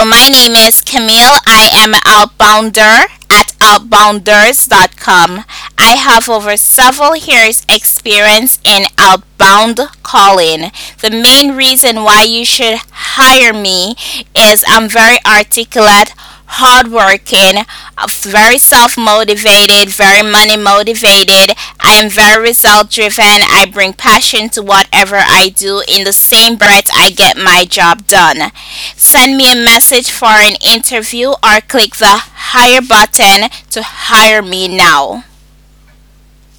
my name is Camille. I am an outbounder at outbounders.com. I have over several years experience in outbound calling. The main reason why you should hire me is I'm very articulate, hardworking, very self motivated, very money motivated. I am very result driven. I bring passion to whatever I do. In the same breath, I get my job done. Send me a message for an interview or click the hire button to hire me now.